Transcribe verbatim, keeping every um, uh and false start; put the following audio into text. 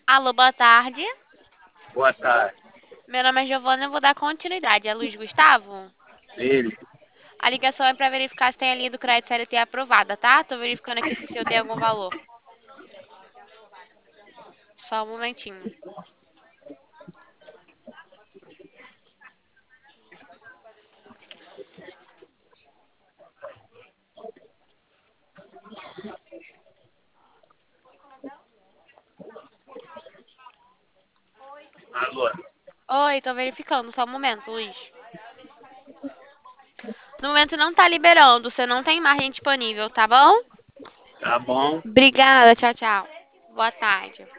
Alô, boa tarde. Boa tarde. Meu nome é Giovana e eu vou dar continuidade. É Luiz Gustavo? Ele. A ligação é para verificar se tem a linha do crédito C L T aprovada, tá? Tô verificando aqui se o senhor tem algum valor. Só um momentinho. Alô. Oi, tô verificando. Só um momento, Luiz. No momento não tá liberando. Você não tem margem disponível, tá bom? Tá bom? Obrigada. Tchau, tchau. Boa tarde.